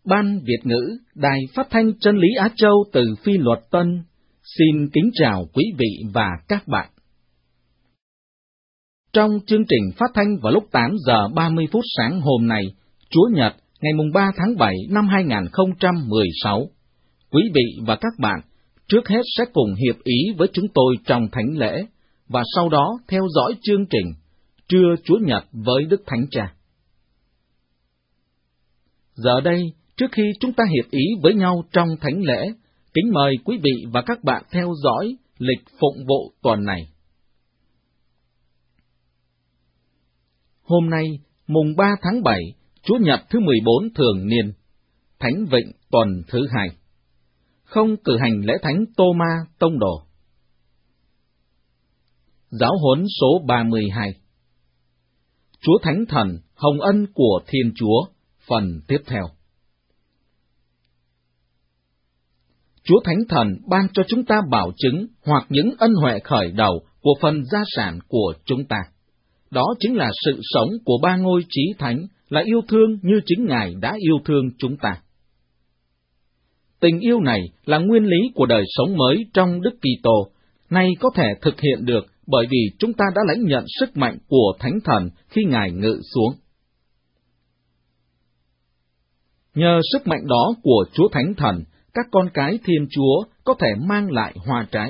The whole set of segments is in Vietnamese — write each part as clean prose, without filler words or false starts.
Ban Việt ngữ, Đài Phát thanh Chân lý Á Châu từ Phi Luật Tân, xin kính chào quý vị và các bạn. Trong chương trình phát thanh vào lúc 8 giờ 30 phút sáng hôm nay, Chúa Nhật, ngày 3 tháng 7 năm 2016, quý vị và các bạn trước hết sẽ cùng hiệp ý với chúng tôi trong thánh lễ, và sau đó theo dõi chương trình Trưa Chúa Nhật với Đức Thánh Cha. Giờ đây, trước khi chúng ta hiệp ý với nhau trong thánh lễ, kính mời quý vị và các bạn theo dõi lịch phụng vụ tuần này. Hôm nay, mùng 3 tháng 7, Chúa Nhật thứ 14 thường niên, Thánh Vịnh tuần thứ 2. Không cử hành lễ thánh Tô-ma tông đồ. Giáo huấn số 32. Chúa Thánh Thần, hồng ân của Thiên Chúa, phần tiếp theo. Chúa Thánh Thần ban cho chúng ta bảo chứng hoặc những ân huệ khởi đầu của phần gia sản của chúng ta. Đó chính là sự sống của ba ngôi chí thánh, là yêu thương như chính Ngài đã yêu thương chúng ta. Tình yêu này là nguyên lý của đời sống mới trong Đức Kitô, nay có thể thực hiện được bởi vì chúng ta đã lãnh nhận sức mạnh của Thánh Thần khi Ngài ngự xuống. Nhờ sức mạnh đó của Chúa Thánh Thần, các con cái Thiên Chúa có thể mang lại hoa trái.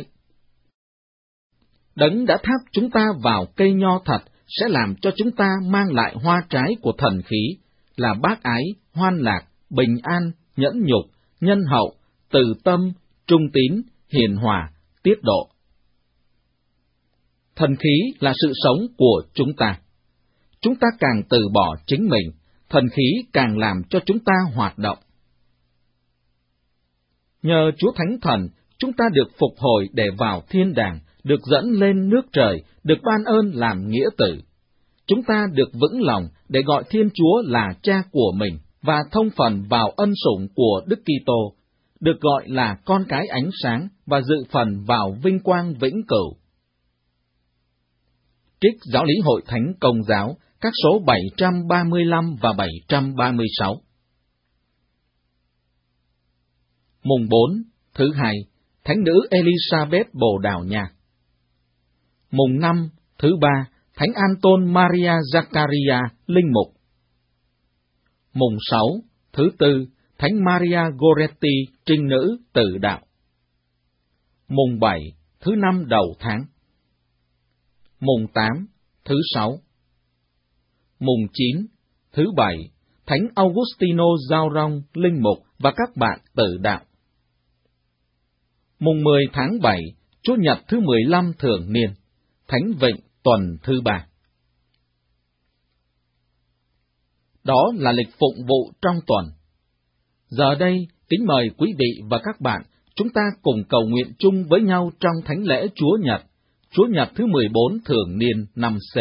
Đấng đã tháp chúng ta vào cây nho thật sẽ làm cho chúng ta mang lại hoa trái của thần khí, là bác ái, hoan lạc, bình an, nhẫn nhục, nhân hậu, từ tâm, trung tín, hiền hòa, tiết độ. Thần khí là sự sống của chúng ta. Chúng ta càng từ bỏ chính mình, thần khí càng làm cho chúng ta hoạt động. Nhờ Chúa Thánh Thần, chúng ta được phục hồi để vào thiên đàng, được dẫn lên nước trời, được ban ơn làm nghĩa tử. Chúng ta được vững lòng để gọi Thiên Chúa là Cha của mình và thông phần vào ân sủng của Đức Kitô, được gọi là con cái ánh sáng và dự phần vào vinh quang vĩnh cửu. Trích Giáo lý Hội Thánh Công giáo, các số 735 và 736. Mùng 4, thứ 2, Thánh nữ Elizabeth Bồ Đào Nha. Mùng 5, thứ 3, Thánh Anton Maria Zaccaria, linh mục. Mùng 6, thứ 4, Thánh Maria Goretti, trinh nữ, tử đạo. Mùng 7, thứ 5 đầu tháng. Mùng 8, thứ 6. Mùng 9, thứ 7, Thánh Augustino Giao Rong, linh mục và các bạn tử đạo. Mùng 10 tháng 7, Chúa Nhật thứ 15 thường niên, Thánh Vịnh tuần thứ 3. Đó là lịch phụng vụ trong tuần. Giờ đây, kính mời quý vị và các bạn, chúng ta cùng cầu nguyện chung với nhau trong Thánh lễ Chúa Nhật thứ 14 thường niên năm C.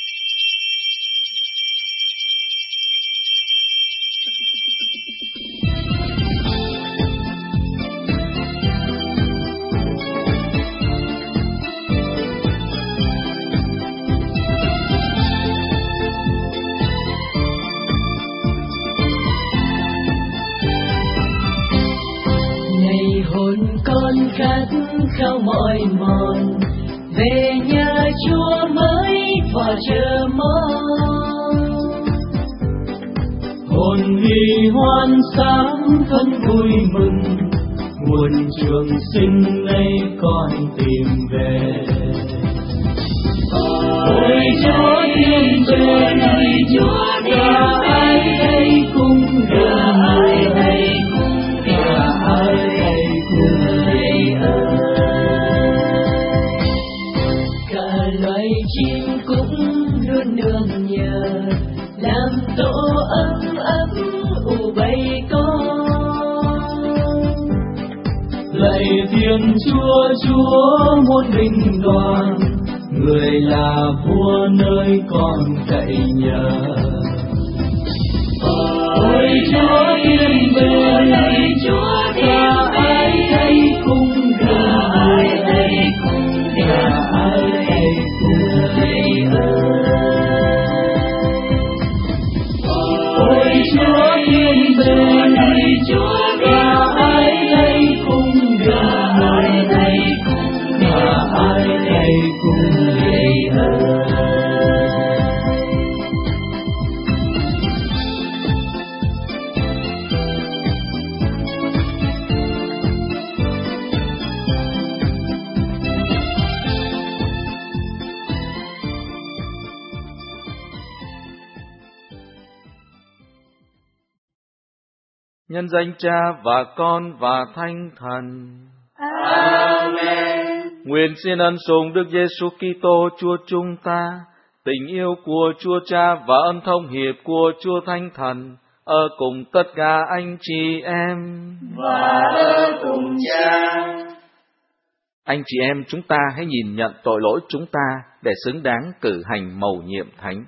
Con khát khao mỏi mòn về nhà Chúa mới và chờ mong, hồn hy hoan sáng thân vui mừng, nguồn trường sinh nay con tìm về. Ôi Chúa thiên về, ôi Chúa cả ai đây cùng cả ai đây cùng cả ai đây người ơi. Cả loài chim cũng luôn nương nhờ, làm tổ ấm ấm ủ bầy con. Lạy Thiên Chúa, Chúa muôn binh đoàn, người là vua nơi con cậy nhờ. Ôi Chúa thiên về, lạy Chúa cả ai đây cùng cả ai đây cùng cả ai đây người ơi. Ôi Chúa thiên về, lạy Chúa gà ai lấy cung, gà ai lấy cung, gà ai lấy cung lạy ơi. Nhân danh Cha và Con và Thánh Thần. Amen. Nguyện xin ân sủng Đức Giêsu Kitô Chúa chúng ta, tình yêu của Chúa Cha và ân thông hiệp của Chúa Thánh Thần ở cùng tất cả anh chị em. Và ở cùng Cha. Anh chị em chúng ta hãy nhìn nhận tội lỗi chúng ta để xứng đáng cử hành mầu nhiệm thánh.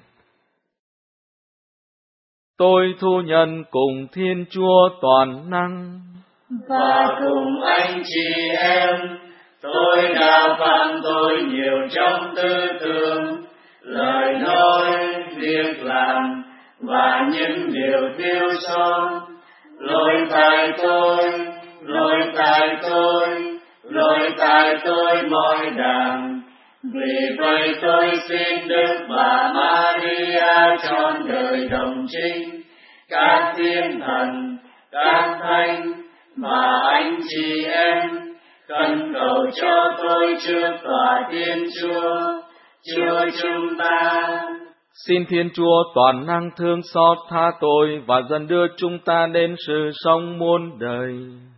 Tôi thu nhận cùng Thiên Chúa toàn năng và cùng anh chị em, tôi đã phạm tội nhiều trong tư tưởng, lời nói, việc làm và những điều thiếu sót. Lỗi tại tôi, lỗi tại tôi, lỗi tại tôi mọi đàng. Vì vậy tôi xin Đức Bà Maria trọn đời đồng trinh, các thiên thần, các thánh và anh chị em khẩn cầu cho tôi trước tòa Thiên Chúa, Chúa chúng ta. Xin Thiên Chúa toàn năng thương xót tha tội và dần đưa chúng ta đến sự sống muôn đời.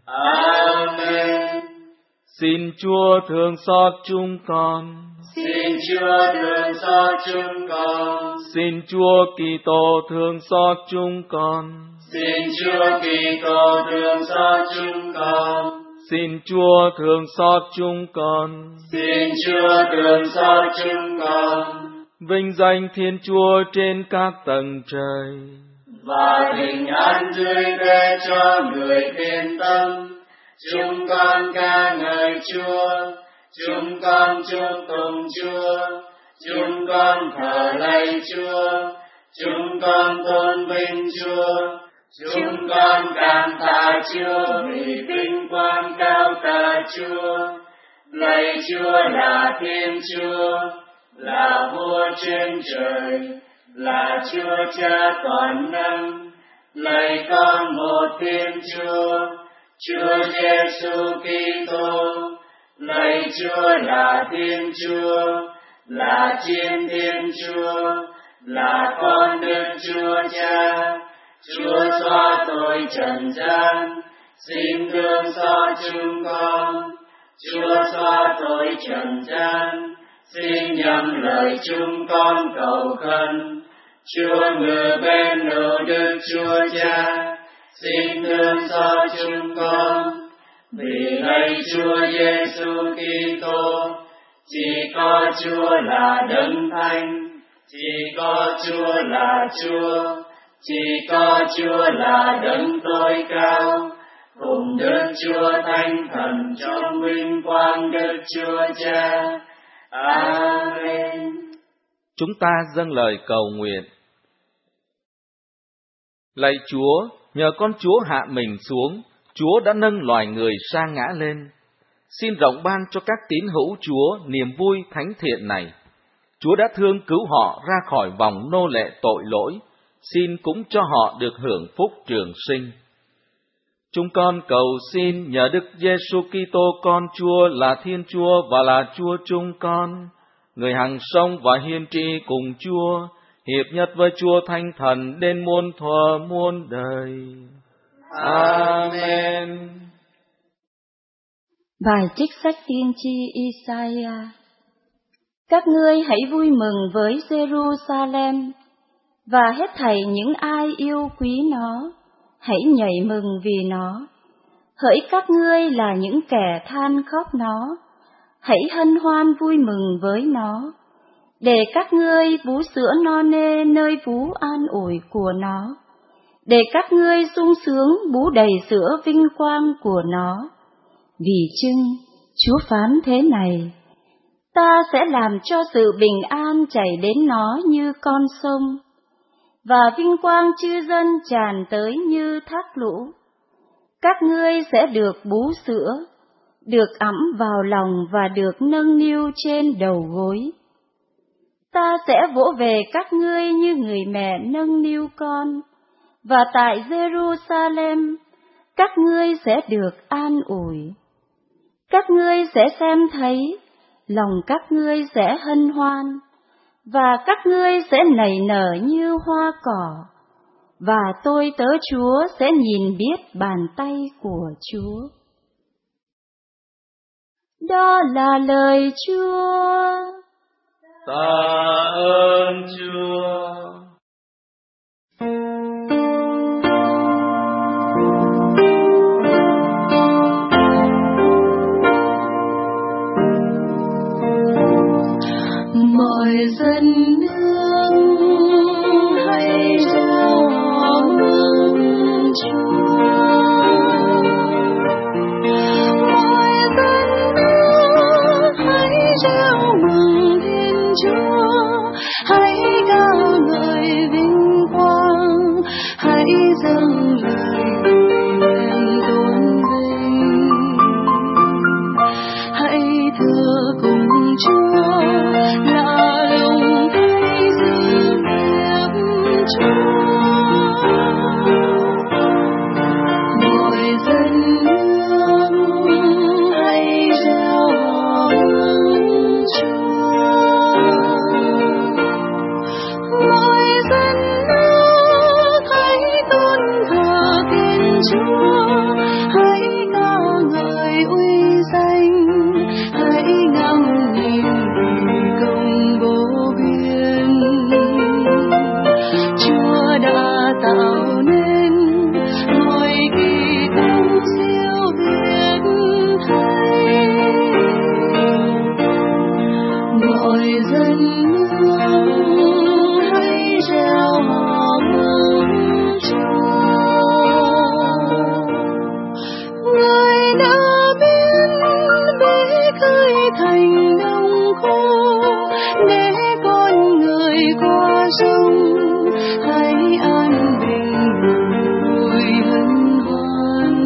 Amen. Xin Chúa thương xót chúng con. Xin Chúa thương xót chúng con. Xin Chúa Kitô thương xót chúng con. Xin Chúa Kitô thương xót chúng con. Xin Chúa thương xót chúng con. Xin Chúa thương xót chúng con. Vinh danh Thiên Chúa trên các tầng trời, và bình an tươi về cho người thiên tâm. Chúng con ca ngợi Chúa, chúng con chúc tụng Chúa, chúng con thờ lạy Chúa, chúng con tôn vinh Chúa, chúng con cảm tạ Chúa vì vinh quang cao cả Chúa. Lạy Chúa là Thiên Chúa, là Vua trên trời, là Chúa Cha toàn năng. Lạy con một Thiên Chúa, Chúa Giêsu Kitô. Lạy Chúa là Thiên Chúa, là Chiến Thiên Chúa, là con Đức Chúa Cha. Chúa xóa tội trần gian, xin thương xót chúng con. Chúa xóa tội trần gian, xin nhậm lời chúng con cầu khẩn. Chúa ngự bên hữu Đức Chúa Cha, xin thương xót chúng con. Vì lạy Chúa Giêsu Kitô, chỉ có Chúa là Đấng Thánh, chỉ có Chúa là Chúa, chỉ có Chúa là Đấng tối cao, cùng Đức Chúa Thánh Thần trong vinh quang Đức Chúa Cha. Amen. Chúng ta dâng lời cầu nguyện. Lạy Chúa, nhờ con Chúa hạ mình xuống, Chúa đã nâng loài người sa ngã lên. Xin rộng ban cho các tín hữu Chúa niềm vui thánh thiện này. Chúa đã thương cứu họ ra khỏi vòng nô lệ tội lỗi, xin cũng cho họ được hưởng phúc trường sinh. Chúng con cầu xin nhờ Đức Giêsu Kitô con Chúa là Thiên Chúa và là Chúa chúng con, người hằng sống và hiên trị cùng Chúa, hiệp nhất với Chúa Thánh Thần đến muôn thuở muôn đời. Amen. Bài trích sách tiên tri Isaiah. Các ngươi hãy vui mừng với Jerusalem, và hết thảy những ai yêu quý nó, hãy nhảy mừng vì nó. Hỡi các ngươi là những kẻ than khóc nó, hãy hân hoan vui mừng với nó, để các ngươi bú sữa no nê nơi vú an ủi của nó, để các ngươi sung sướng bú đầy sữa vinh quang của nó. Vì chưng, Chúa phán thế này: ta sẽ làm cho sự bình an chảy đến nó như con sông, và vinh quang chư dân tràn tới như thác lũ. Các ngươi sẽ được bú sữa, được ẵm vào lòng và được nâng niu trên đầu gối. Ta sẽ vỗ về các ngươi như người mẹ nâng niu con, và tại Jerusalem, các ngươi sẽ được an ủi. Các ngươi sẽ xem thấy, lòng các ngươi sẽ hân hoan, và các ngươi sẽ nảy nở như hoa cỏ, và tôi tớ Chúa sẽ nhìn biết bàn tay của Chúa. Đó là lời Chúa. Tạ ơn Chúa. Mọi dân nước hãy reo hò mừng Chúa. Mọi dân nước hãy reo mừng Thiên Chúa. Hãy ca ngợi vinh quang, hãy dâng lời nguyện tôn vinh. Hãy thưa cùng Chúa, lạ lùng thấy dư nghiệp Chúa. Mọi dân nước hãy reo hò mừng Chúa. Mọi dân nước hãy tôn thờ Thiên Chúa. Hãy ca ngợi uy danh, hãy ngắm nhìn công bố biên. Chúa đã tạo nên mọi kỳ công siêu việt thay. Mọi dân nước hãy reo hò mừng Chúa. Người đã biến bể khơi thành đồng khô, để con người qua sông hãy an bình vui hân hoan.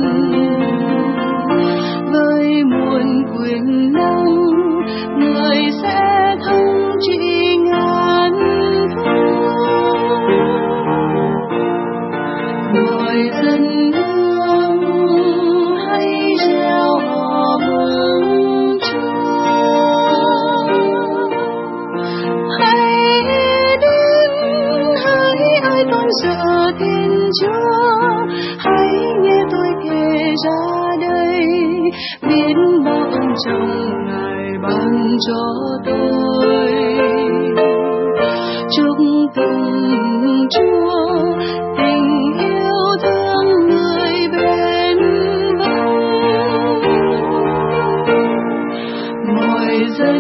Với muôn quyền năng, người sẽ thống trị ngàn thu. Mọi dân nước hãy reo hò mừng Chúa. Hãy đến, hãy ai tôn sợ Thiên Chúa. Hãy nghe tôi kể ra đây, biết bao ơn trọng Ngài ban cho tôi. Chúc tụng Chúa, tình yêu thương người bền vững. Mọi dân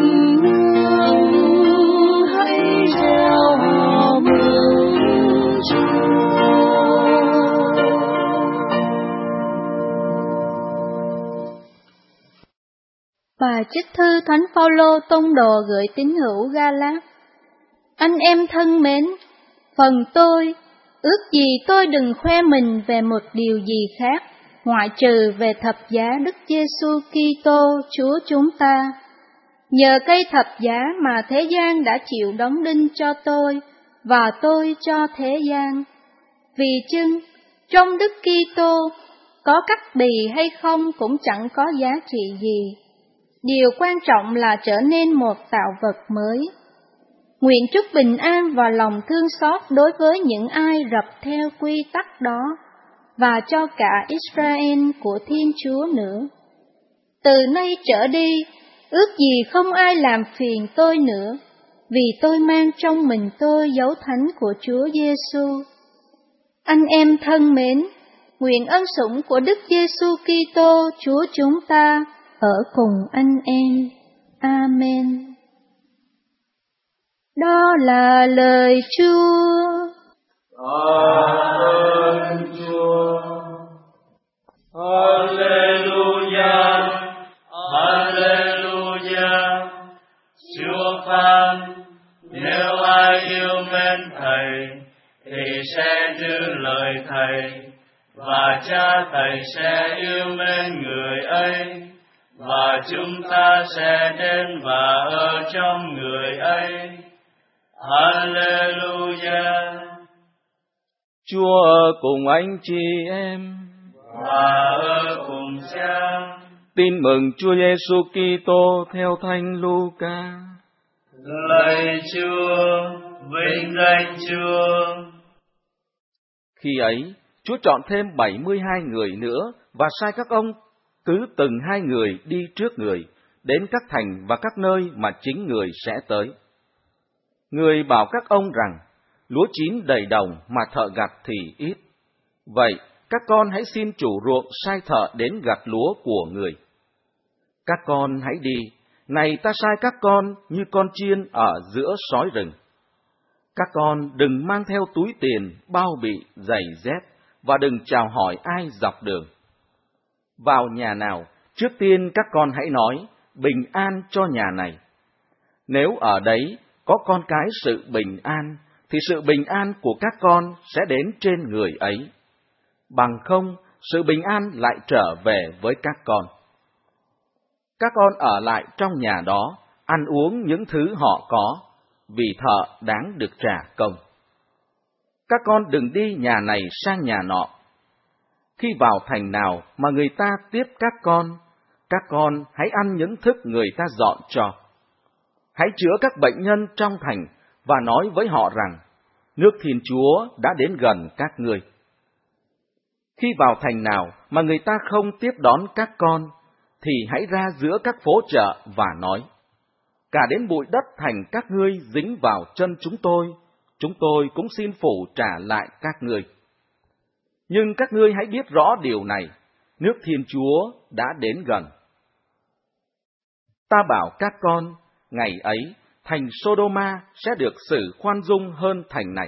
nước hãy reo hò mừng Chúa. Bài trích thư Thánh Phaolô tông đồ gửi tín hữu Ga-lát. Anh em thân mến, phần tôi, ước gì tôi đừng khoe mình về một điều gì khác, ngoại trừ về thập giá Đức Giêsu Kitô Chúa chúng ta. Nhờ cây thập giá mà thế gian đã chịu đóng đinh cho tôi, và tôi cho thế gian. Vì chưng, trong Đức Kitô, có cắt bì hay không cũng chẳng có giá trị gì. Điều quan trọng là trở nên một tạo vật mới. Nguyện chúc bình an và lòng thương xót đối với những ai rập theo quy tắc đó, và cho cả Israel của Thiên Chúa nữa. Từ nay trở đi, ước gì không ai làm phiền tôi nữa, vì tôi mang trong mình tôi dấu thánh của Chúa Giêsu. Anh em thân mến, nguyện ân sủng của Đức Giêsu Kitô Chúa chúng ta ở cùng anh em. Amen. Đó là lời Chúa. Ơn Chúa. Hallelujah, Hallelujah. Chúa phán, nếu ai yêu mến Thầy, thì sẽ giữ lời Thầy, và Cha Thầy sẽ yêu mến người ấy, và chúng ta sẽ đến và ở trong người ấy. Hallelujah. Chúa ở cùng anh chị em Và ở cùng Cha. Tin mừng Chúa Giêsu Kitô theo Thánh Luca. Lạy Chúa, vinh danh Chúa. Khi ấy, Chúa chọn thêm 72 người nữa và sai các ông cứ từng 2 người đi trước người, đến các thành và các nơi mà chính người sẽ tới. Người bảo các ông rằng, lúa chín đầy đồng mà thợ gặt thì ít. Vậy, các con hãy xin chủ ruộng sai thợ đến gặt lúa của người. Các con hãy đi, này ta sai các con như con chiên ở giữa sói rừng. Các con đừng mang theo túi tiền, bao bị, giày dép, và đừng chào hỏi ai dọc đường. Vào nhà nào, trước tiên các con hãy nói, bình an cho nhà này. Nếu ở đấy có con cái sự bình an, thì sự bình an của các con sẽ đến trên người ấy. Bằng không, sự bình an lại trở về với các con. Các con ở lại trong nhà đó, ăn uống những thứ họ có, vì thợ đáng được trả công. Các con đừng đi nhà này sang nhà nọ. Khi vào thành nào mà người ta tiếp các con hãy ăn những thức người ta dọn cho. Hãy chữa các bệnh nhân trong thành và nói với họ rằng, nước Thiên Chúa đã đến gần các ngươi. Khi vào thành nào mà người ta không tiếp đón các con, thì hãy ra giữa các phố chợ và nói, cả đến bụi đất thành các ngươi dính vào chân chúng tôi cũng xin phủ trả lại các ngươi. Nhưng các ngươi hãy biết rõ điều này, nước Thiên Chúa đã đến gần. Ta bảo các con, ngày ấy, thành Sodoma sẽ được xử khoan dung hơn thành này.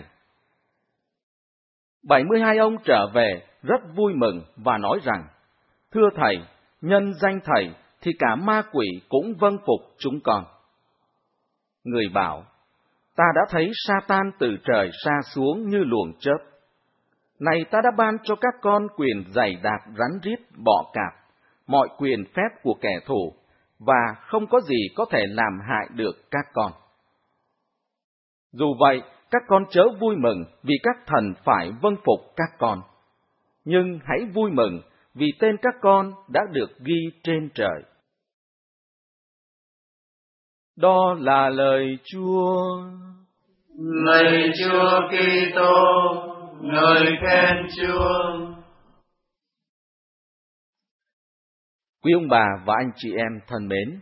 72 ông trở về rất vui mừng và nói rằng, thưa Thầy, nhân danh Thầy thì cả ma quỷ cũng vâng phục chúng con. Người bảo, ta đã thấy Sa-tan từ trời sa xuống như luồng chớp. Này ta đã ban cho các con quyền giày đạp rắn rít bọ cạp, mọi quyền phép của kẻ thù, và không có gì có thể làm hại được các con. Dù vậy, các con chớ vui mừng vì các thần phải vâng phục các con, nhưng hãy vui mừng vì tên các con đã được ghi trên trời. Đó là lời Chúa. Lạy Chúa Kitô, ngợi khen Chúa. Quý ông bà và anh chị em thân mến,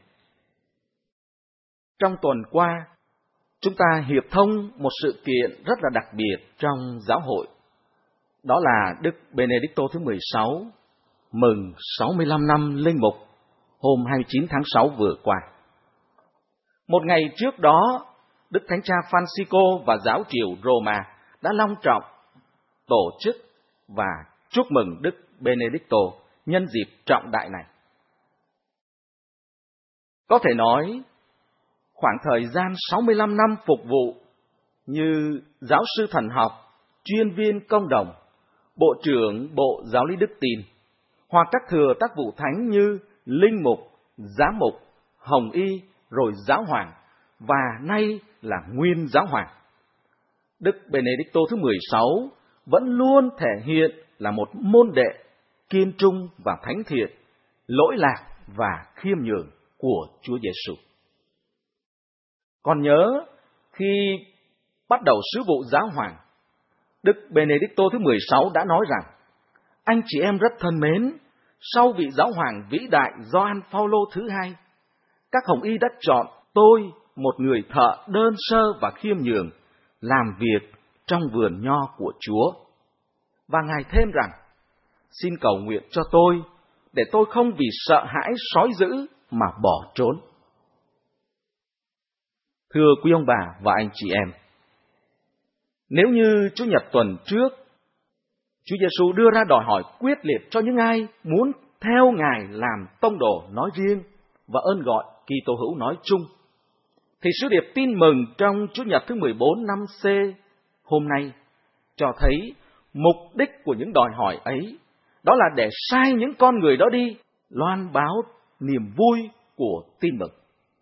trong tuần qua, chúng ta hiệp thông một sự kiện rất là đặc biệt trong giáo hội. Đó là Đức Benedicto thứ 16 mừng 65 năm linh mục hôm 29 tháng 6 vừa qua. Một ngày trước đó, Đức Thánh Cha Francisco và giáo triều Roma đã long trọng tổ chức và chúc mừng Đức Benedicto nhân dịp trọng đại này. Có thể nói, khoảng thời gian 65 năm phục vụ như giáo sư thần học, chuyên viên công đồng, bộ trưởng Bộ Giáo lý Đức Tin, hoặc các thừa tác vụ thánh như linh mục, giám mục, hồng y, rồi giáo hoàng, và nay là nguyên giáo hoàng. Đức Benedicto thứ 16 vẫn luôn thể hiện là một môn đệ kiên trung và thánh thiện, lỗi lạc và khiêm nhường của Chúa Giêsu. Còn nhớ khi bắt đầu sứ vụ giáo hoàng, Đức Benedicto thứ 16 đã nói rằng, anh chị em rất thân mến, sau vị giáo hoàng vĩ đại Gioan Phaolô thứ hai, các hồng y đã chọn tôi, một người thợ đơn sơ và khiêm nhường, làm việc trong vườn nho của Chúa. Và Ngài thêm rằng, xin cầu nguyện cho tôi, để tôi không vì sợ hãi sói dữ mà bỏ trốn. Thưa quý ông bà và anh chị em, nếu như Chủ nhật tuần trước, Chúa Giêsu đưa ra đòi hỏi quyết liệt cho những ai muốn theo Ngài làm tông đồ nói riêng và ơn gọi Kitô hữu nói chung, thì sứ điệp tin mừng trong Chủ nhật thứ 14 năm C hôm nay cho thấy mục đích của những đòi hỏi ấy đó là để sai những con người đó đi, loan báo niềm vui của tin mừng.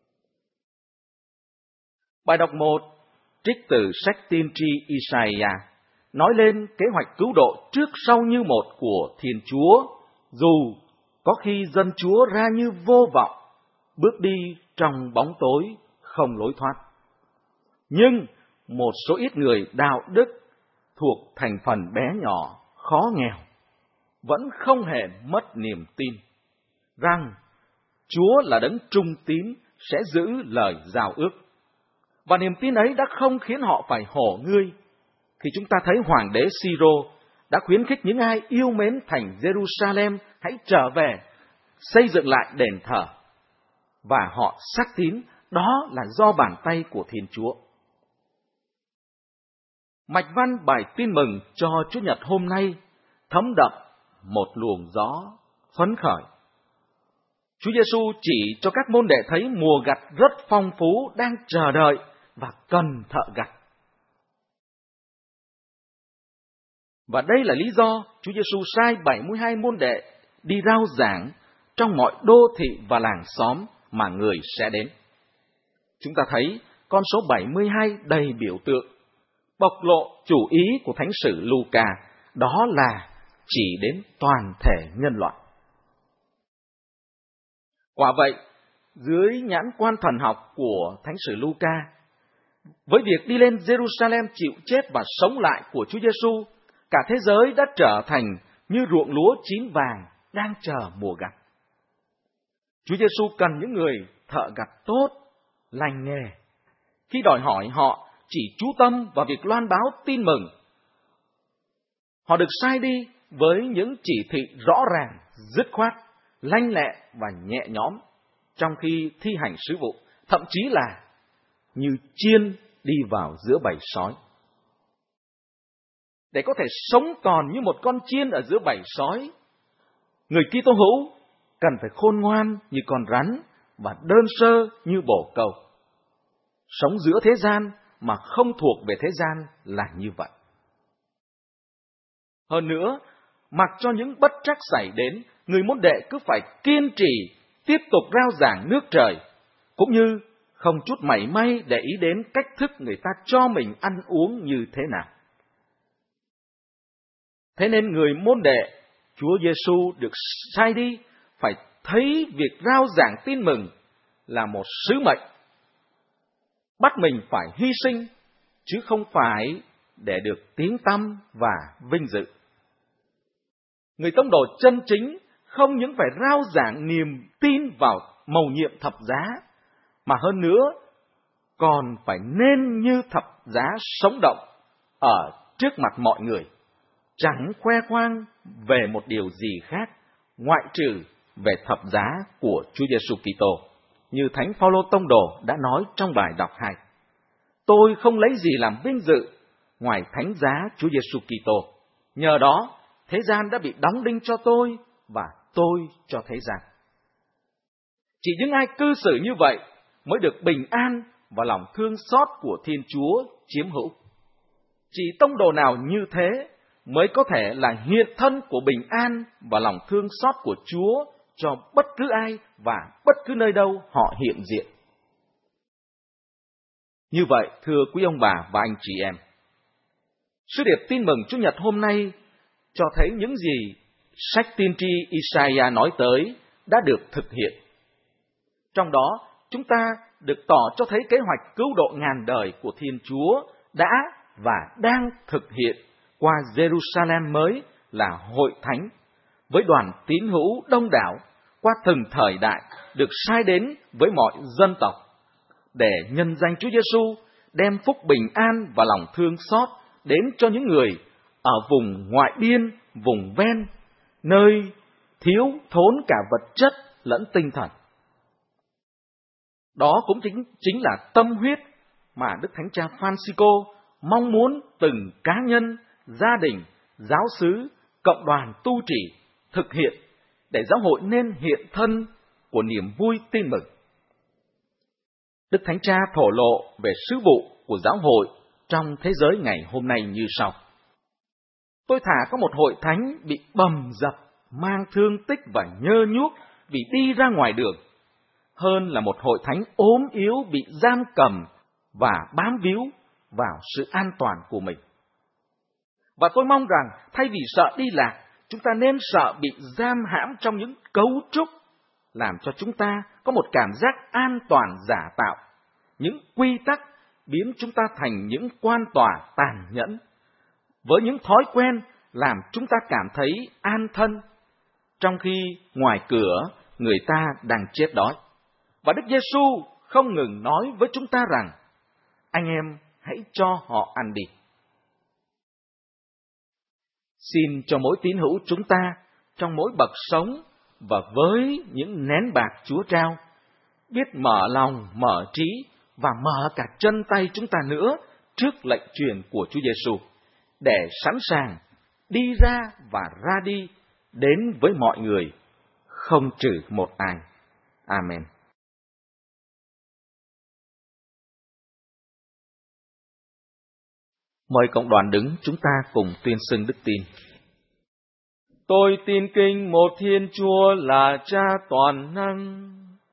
Bài đọc 1 trích từ sách tiên tri Isaiah nói lên kế hoạch cứu độ trước sau như một của Thiên Chúa, dù có khi dân Chúa ra như vô vọng, bước đi trong bóng tối không lối thoát. Nhưng một số ít người đạo đức thuộc thành phần bé nhỏ, khó nghèo, vẫn không hề mất niềm tin rằng Chúa là đấng trung tín sẽ giữ lời giao ước. Và niềm tin ấy đã không khiến họ phải hổ ngươi khi chúng ta thấy Hoàng đế Siro đã khuyến khích những ai yêu mến thành Jerusalem hãy trở về, xây dựng lại đền thờ. Và họ xác tín đó là do bàn tay của Thiên Chúa. Mạch văn bài tin mừng cho Chúa Nhật hôm nay thấm đậm một luồng gió phấn khởi. Chúa Giêsu chỉ cho các môn đệ thấy mùa gặt rất phong phú đang chờ đợi và cần thợ gặt. Và đây là lý do Chúa Giêsu sai 72 môn đệ đi rao giảng trong mọi đô thị và làng xóm mà người sẽ đến. Chúng ta thấy con số 72 đầy biểu tượng, bộc lộ chủ ý của Thánh sử Luca, đó là chỉ đến toàn thể nhân loại. Quả vậy, dưới nhãn quan thần học của Thánh sử Luca, với việc đi lên Jerusalem chịu chết và sống lại của Chúa Giêsu, cả thế giới đã trở thành như ruộng lúa chín vàng đang chờ mùa gặt. Chúa Giêsu cần những người thợ gặt tốt, lành nghề. Khi đòi hỏi họ chỉ chú tâm vào việc loan báo tin mừng, họ được sai đi với những chỉ thị rõ ràng, dứt khoát, lanh lẹ và nhẹ nhõm trong khi thi hành sứ vụ, thậm chí là như chiên đi vào giữa bầy sói. Để có thể sống còn như một con chiên ở giữa bầy sói, người Kitô hữu cần phải khôn ngoan như con rắn và đơn sơ như bồ câu. Sống giữa thế gian mà không thuộc về thế gian là như vậy. Hơn nữa, mặc cho những bất trắc xảy đến, người môn đệ cứ phải kiên trì tiếp tục rao giảng nước trời, cũng như không chút mảy may để ý đến cách thức người ta cho mình ăn uống như thế nào. Thế nên người môn đệ Chúa Giêsu được sai đi phải thấy việc rao giảng tin mừng là một sứ mệnh, bắt mình phải hy sinh, chứ không phải để được tiếng tăm và vinh dự. Người tông đồ chân chính không những phải rao giảng niềm tin vào mầu nhiệm thập giá, mà hơn nữa còn phải nên như thập giá sống động ở trước mặt mọi người, chẳng khoe khoang về một điều gì khác ngoại trừ về thập giá của Chúa Giêsu Kitô, như Thánh Phaolô tông đồ đã nói trong bài đọc 2. Tôi không lấy gì làm vinh dự ngoài thánh giá Chúa Giêsu Kitô. Nhờ đó, thế gian đã bị đóng đinh cho tôi và tôi cho thế gian. Chỉ những ai cư xử như vậy mới được bình an và lòng thương xót của Thiên Chúa chiếm hữu. Chỉ tông đồ nào như thế mới có thể là hiện thân của bình an và lòng thương xót của Chúa cho bất cứ ai và bất cứ nơi đâu họ hiện diện. Như vậy, thưa quý ông bà và anh chị em, sứ điệp tin mừng Chủ nhật hôm nay cho thấy những gì sách tiên tri Isaiah nói tới đã được thực hiện. Trong đó, chúng ta được tỏ cho thấy kế hoạch cứu độ ngàn đời của Thiên Chúa đã và đang thực hiện qua Jerusalem mới là hội thánh, với đoàn tín hữu đông đảo qua từng thời đại được sai đến với mọi dân tộc, để nhân danh Chúa Giêsu đem phúc bình an và lòng thương xót đến cho những người ở vùng ngoại biên, vùng ven, nơi thiếu thốn cả vật chất lẫn tinh thần. Đó cũng chính là tâm huyết mà Đức Thánh Cha Francisco mong muốn từng cá nhân, gia đình, giáo xứ, cộng đoàn tu trì thực hiện để giáo hội nên hiện thân của niềm vui tin mừng. Đức Thánh Cha thổ lộ về sứ vụ của giáo hội trong thế giới ngày hôm nay như sau. Tôi thả có một hội thánh bị bầm dập mang thương tích và nhơ nhuốc vì đi ra ngoài đường, hơn là một hội thánh ốm yếu bị giam cầm và bám víu vào sự an toàn của mình. Và tôi mong rằng thay vì sợ đi lạc, chúng ta nên sợ bị giam hãm trong những cấu trúc làm cho chúng ta có một cảm giác an toàn giả tạo, những quy tắc biến chúng ta thành những quan tòa tàn nhẫn, với những thói quen làm chúng ta cảm thấy an thân, trong khi ngoài cửa người ta đang chết đói. Và Đức Giêsu không ngừng nói với chúng ta rằng, anh em hãy cho họ ăn đi. Xin cho mỗi tín hữu chúng ta, trong mỗi bậc sống và với những nén bạc Chúa trao, biết mở lòng, mở trí và mở cả chân tay chúng ta nữa trước lệnh truyền của Chúa Giêsu, để sẵn sàng đi ra và ra đi đến với mọi người, không trừ một ai. Amen. Mời cộng đoàn đứng, chúng ta cùng tuyên xưng đức tin. Tôi tin kính một Thiên Chúa là Cha toàn năng,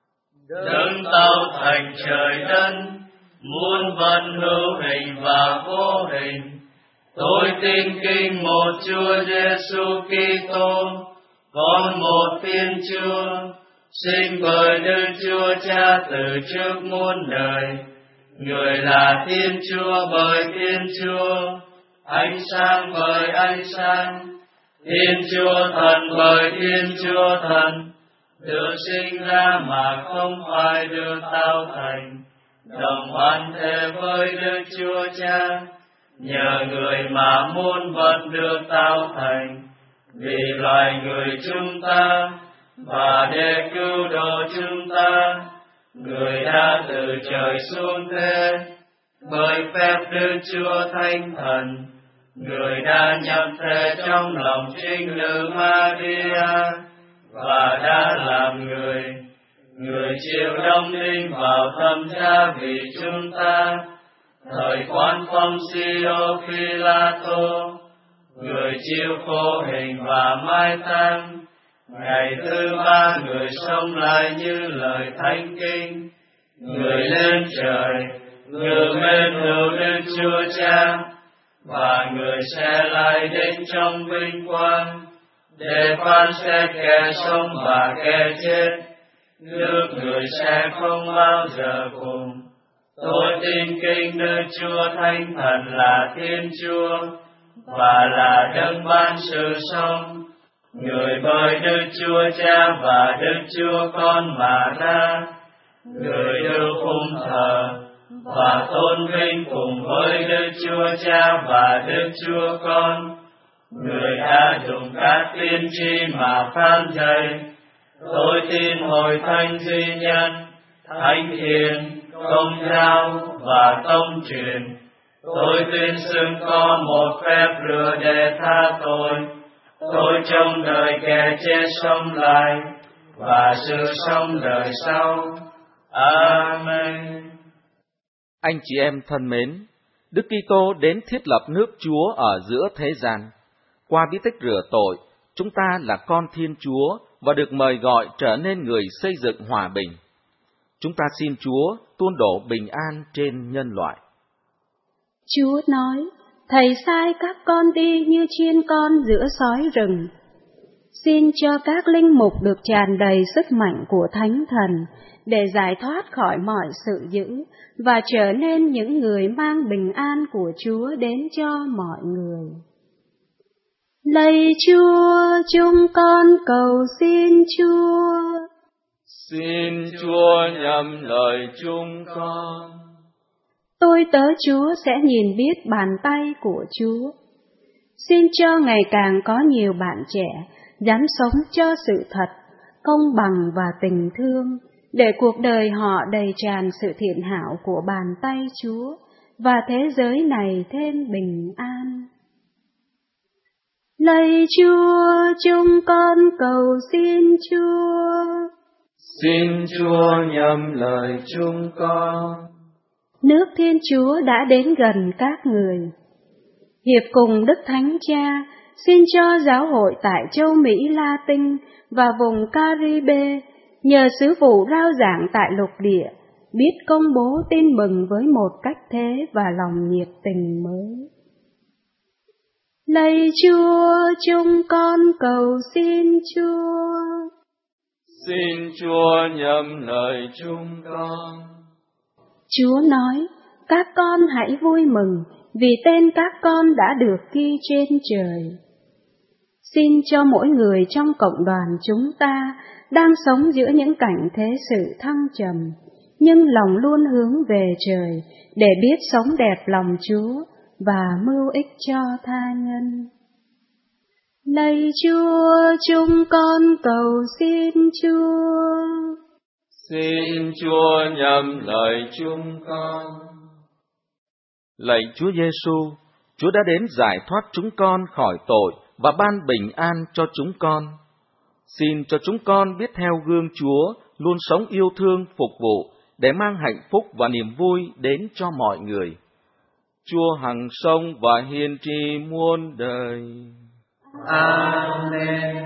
đấng tạo thành trời đất, muôn vật hữu hình và vô hình. Tôi tin kính một Chúa Giêsu Kitô, con một Thiên Chúa, sinh bởi Đức Chúa Cha từ trước muôn đời. Người là Thiên Chúa bởi Thiên Chúa, ánh sáng bởi ánh sáng, Thiên Chúa Thần bởi Thiên Chúa Thần, được sinh ra mà không phải được tạo thành, đồng hoàn thể với Đức Chúa Cha. Nhờ người mà muôn vật được tạo thành, vì loài người chúng ta, và để cứu độ chúng ta, người đã từ trời xuống thế, bởi phép Đức Chúa Thánh Thần, người đã nhập thể trong lòng trinh nữ Maria, và đã làm người. Người chịu đóng đinh vào thập giá vì chúng ta, thời quan phong Sio Phi-la-tô, người chịu khổ hình và mai táng. Ngày thứ ba người sống lại như lời thánh kinh, người lên trời, ngự bên hữu Đức Chúa Cha, và người sẽ lại đến trong vinh quang, để phán xét kẻ sống và kẻ chết. Nước người sẽ không bao giờ cùng. Tôi tin kính Đức Chúa Thánh Thần là Thiên Chúa, và là đấng ban sự sống, người bởi Đức Chúa Cha và Đức Chúa Con mà ra, người được phụng thờ và tôn vinh cùng với Đức Chúa Cha và Đức Chúa Con. Người đã dùng các tiên tri mà phán dạy. Tôi tin hội thánh duy nhất, thánh thiền, công giáo và tông truyền. Tôi tin xưng có một phép rửa để tha tội. Tôi trông đợi kẻ chết sống lại và sự sống đời sau. Amen. Anh chị em thân mến, Đức Kitô đến thiết lập nước Chúa ở giữa thế gian. Qua bí tích rửa tội, chúng ta là con Thiên Chúa và được mời gọi trở nên người xây dựng hòa bình. Chúng ta xin Chúa tuôn đổ bình an trên nhân loại. Chúa nói, Thầy sai các con đi như chiên con giữa sói rừng. Xin cho các linh mục được tràn đầy sức mạnh của Thánh Thần để giải thoát khỏi mọi sự dữ và trở nên những người mang bình an của Chúa đến cho mọi người. Lạy Chúa, chúng con cầu xin Chúa. Xin Chúa nhậm lời chúng con. Tôi tớ Chúa sẽ nhìn biết bàn tay của Chúa. Xin cho ngày càng có nhiều bạn trẻ dám sống cho sự thật, công bằng và tình thương, để cuộc đời họ đầy tràn sự thiện hảo của bàn tay Chúa và thế giới này thêm bình an. Lạy Chúa, chúng con cầu xin Chúa. Xin Chúa nhậm lời chúng con. Nước Thiên Chúa đã đến gần các người. Hiệp cùng Đức Thánh Cha, xin cho giáo hội tại châu Mỹ Latin và vùng Caribe nhờ sứ vụ rao giảng tại lục địa biết công bố tin mừng với một cách thế và lòng nhiệt tình mới. Lạy Chúa, chúng con cầu xin Chúa. Xin Chúa nhậm lời chúng con. Chúa nói, các con hãy vui mừng, vì tên các con đã được ghi trên trời. Xin cho mỗi người trong cộng đoàn chúng ta đang sống giữa những cảnh thế sự thăng trầm, nhưng lòng luôn hướng về trời để biết sống đẹp lòng Chúa và mưu ích cho tha nhân. Lạy Chúa, chúng con cầu xin Chúa. Xin Chúa nhậm lời chúng con. Lạy Chúa Giêsu, Chúa đã đến giải thoát chúng con khỏi tội và ban bình an cho chúng con. Xin cho chúng con biết theo gương Chúa, luôn sống yêu thương phục vụ để mang hạnh phúc và niềm vui đến cho mọi người. Chúa hằng sống và hiền trị muôn đời. Amen.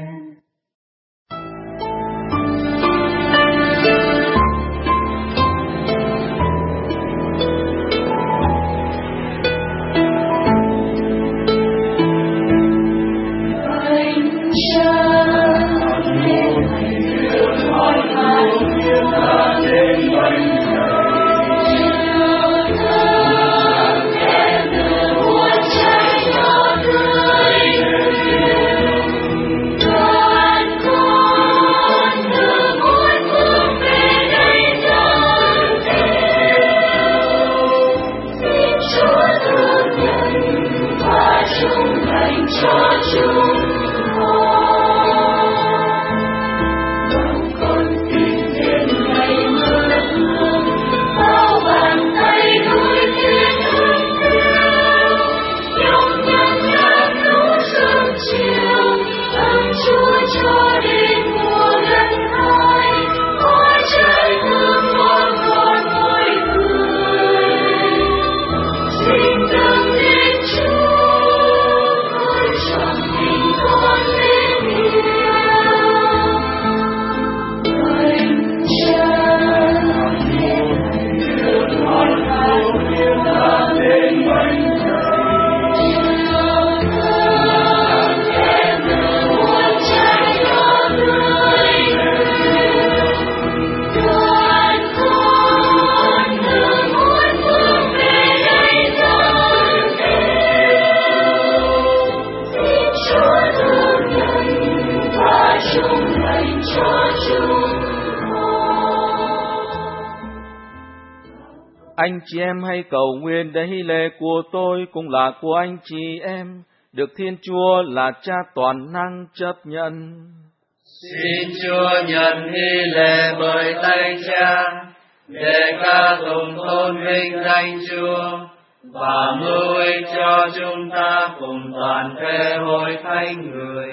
Anh chị em hãy cầu nguyện để hy lễ của tôi cũng là của anh chị em, được Thiên Chúa là Cha toàn năng chấp nhận. Xin Chúa nhận hy lễ bởi tay Cha, để ca tụng tôn vinh danh Chúa, và mưu ích cho chúng ta cùng toàn thể hội thánh người.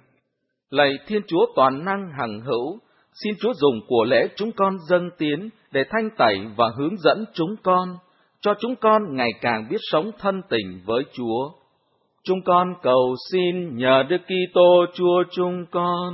Lạy Thiên Chúa toàn năng hằng hữu, xin Chúa dùng của lễ chúng con dâng tiến để thanh tẩy và hướng dẫn chúng con, cho chúng con ngày càng biết sống thân tình với Chúa. Chúng con cầu xin nhờ Đức Kitô Chúa chúng con.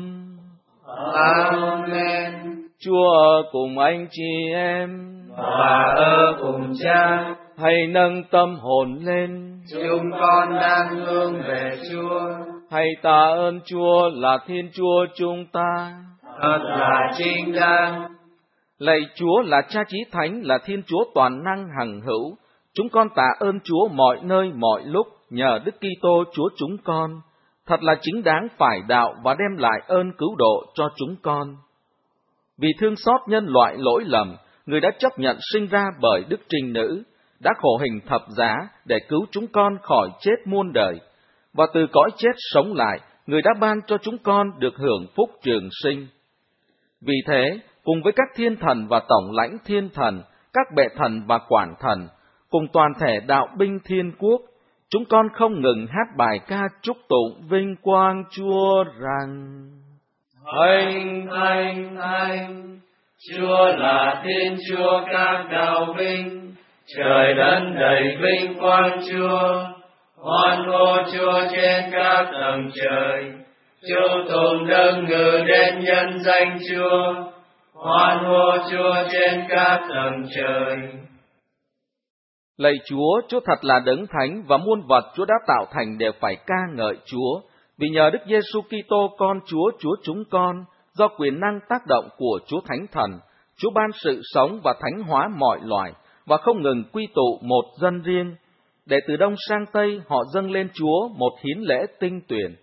Amen. Chúa ở cùng anh chị em, và ở cùng Cha. Hãy nâng tâm hồn lên, Chúng con đang hướng về Chúa. Hãy tạ ơn Chúa là Thiên Chúa chúng ta. Thật là chính đáng. Lạy Chúa là Cha Chí Thánh, là Thiên Chúa toàn năng hằng hữu. Chúng con tạ ơn Chúa mọi nơi mọi lúc nhờ Đức Kitô Chúa chúng con. Thật là chính đáng phải đạo và đem lại ơn cứu độ cho chúng con. Vì thương xót nhân loại lỗi lầm, Người đã chấp nhận sinh ra bởi Đức Trinh Nữ, đã khổ hình thập giá để cứu chúng con khỏi chết muôn đời. Và từ cõi chết sống lại, Người đã ban cho chúng con được hưởng phúc trường sinh. Vì thế, cùng với các thiên thần và tổng lãnh thiên thần, các bệ thần và quản thần, cùng toàn thể đạo binh thiên quốc, chúng con không ngừng hát bài ca chúc tụng vinh quang Chúa rằng: Thánh, thánh, thánh, Chúa là Thiên Chúa các đạo binh, trời đất đầy vinh quang Chúa. Hoan hô Chúa trên các tầng trời, chúc tụng đấng ngự đến nhân danh Chúa. Hoan hô Chúa trên các tầng trời. Lạy Chúa, Chúa thật là đấng thánh và muôn vật Chúa đã tạo thành đều phải ca ngợi Chúa, vì nhờ Đức Giêsu Kitô con Chúa, Chúa chúng con, do quyền năng tác động của Chúa Thánh Thần, Chúa ban sự sống và thánh hóa mọi loài và không ngừng quy tụ một dân riêng, để từ đông sang tây họ dâng lên Chúa một hiến lễ tinh tuyển.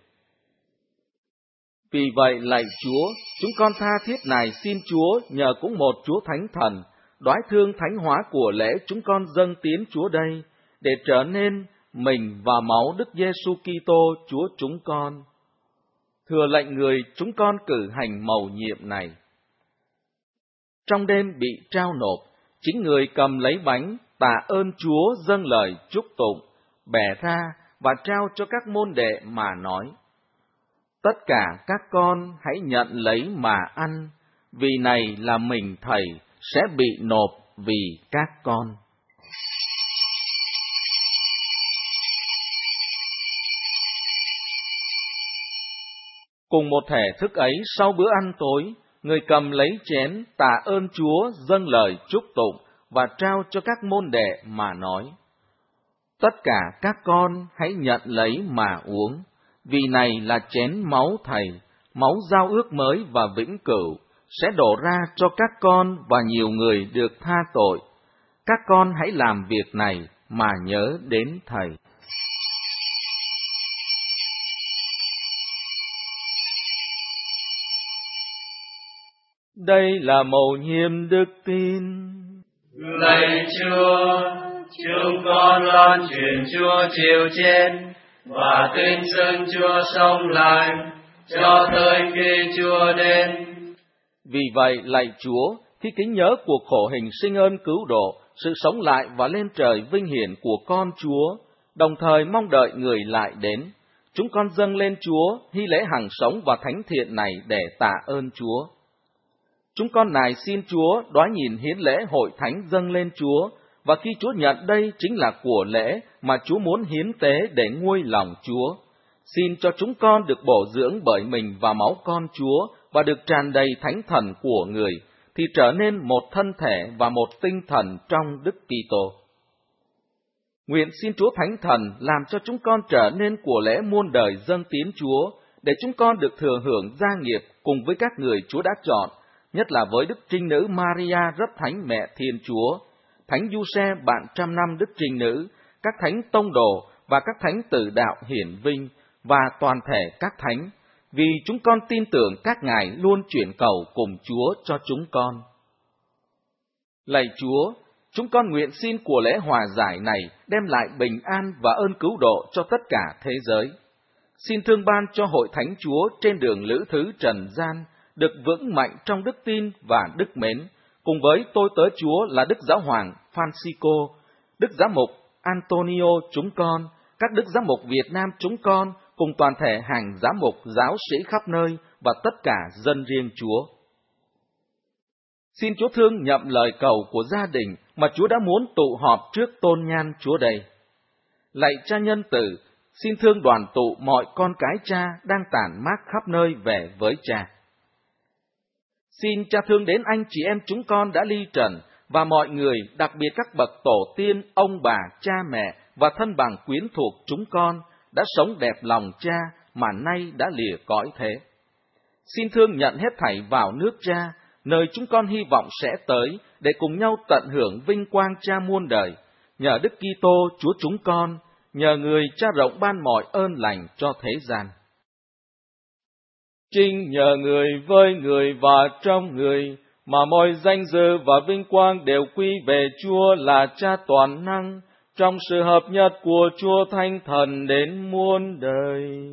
Vì vậy lạy Chúa, chúng con tha thiết này xin Chúa nhờ cũng một Chúa Thánh Thần, đoái thương thánh hóa của lễ chúng con dâng tiến Chúa đây, để trở nên mình và máu Đức Giêsu Kitô Chúa chúng con. Thừa lệnh người chúng con cử hành mầu nhiệm này. Trong đêm bị trao nộp, chính người cầm lấy bánh, tạ ơn Chúa dâng lời chúc tụng, bẻ ra và trao cho các môn đệ mà nói: Tất cả các con hãy nhận lấy mà ăn, vì này là mình Thầy sẽ bị nộp vì các con. Cùng một thể thức ấy, sau bữa ăn tối, người cầm lấy chén, tạ ơn Chúa, dâng lời chúc tụng và trao cho các môn đệ mà nói: Tất cả các con hãy nhận lấy mà uống, vì này là chén máu Thầy, máu giao ước mới và vĩnh cửu, sẽ đổ ra cho các con và nhiều người được tha tội. Các con hãy làm việc này mà nhớ đến Thầy. Đây là mầu nhiệm đức tin. Lạy Chúa, chúng con loan truyền Chúa chịu chết và tin xưng Chúa sống lại cho tới khi Chúa đến. Vì vậy, lạy Chúa, khi kính nhớ cuộc khổ hình sinh ơn cứu độ, sự sống lại và lên trời vinh hiển của con Chúa, đồng thời mong đợi người lại đến, chúng con dâng lên Chúa hy lễ hằng sống và thánh thiện này để tạ ơn Chúa. Chúng con nài xin Chúa đoái nhìn hiến lễ hội thánh dâng lên Chúa, và khi Chúa nhận đây chính là của lễ mà Chúa muốn hiến tế để nguôi lòng Chúa. Xin cho chúng con được bổ dưỡng bởi mình và máu con Chúa và được tràn đầy thánh thần của người, thì trở nên một thân thể và một tinh thần trong Đức Kitô. Nguyện xin Chúa Thánh Thần làm cho chúng con trở nên của lễ muôn đời dâng tiến Chúa, để chúng con được thừa hưởng gia nghiệp cùng với các người Chúa đã chọn, nhất là với Đức Trinh Nữ Maria rất thánh mẹ Thiên Chúa, Thánh Giuse bạn trăm năm Đức Trinh Nữ, các thánh tông đồ và các thánh tử đạo hiển vinh, và toàn thể các thánh, vì chúng con tin tưởng các ngài luôn chuyển cầu cùng Chúa cho chúng con. Lạy Chúa, chúng con nguyện xin của lễ hòa giải này đem lại bình an và ơn cứu độ cho tất cả thế giới. Xin thương ban cho hội thánh Chúa trên đường lữ thứ trần gian được vững mạnh trong đức tin và đức mến, cùng với tôi tớ Chúa là Đức Giáo Hoàng Francisco, Đức Giám mục Antonio chúng con, các Đức Giám mục Việt Nam chúng con, cùng toàn thể hàng giám mục giáo sĩ khắp nơi và tất cả dân riêng Chúa. Xin Chúa thương nhậm lời cầu của gia đình mà Chúa đã muốn tụ họp trước tôn nhan Chúa đây. Lạy Cha nhân tử, xin thương đoàn tụ mọi con cái Cha đang tản mát khắp nơi về với Cha. Xin Cha thương đến anh chị em chúng con đã ly trần và mọi người, đặc biệt các bậc tổ tiên, ông bà, cha mẹ và thân bằng quyến thuộc chúng con đã sống đẹp lòng Cha mà nay đã lìa cõi thế. Xin thương nhận hết thảy vào nước Cha, nơi chúng con hy vọng sẽ tới để cùng nhau tận hưởng vinh quang Cha muôn đời, nhờ Đức Kitô Chúa chúng con, nhờ người Cha rộng ban mọi ơn lành cho thế gian. Chính nhờ người với người và trong người, mà mọi danh dự và vinh quang đều quy về Chúa là Cha toàn năng, trong sự hợp nhất của Chúa Thánh Thần đến muôn đời.